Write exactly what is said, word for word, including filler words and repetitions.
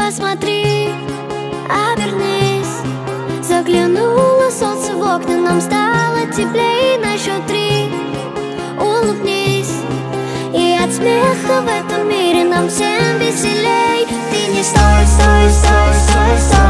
посмотри, обернись. Заглянуло солнце в окна, нам стало теплей. На счет три улыбнись, и от смеха в этом мире нам всем веселей. Ты не стой, стой, стой, стой, стой.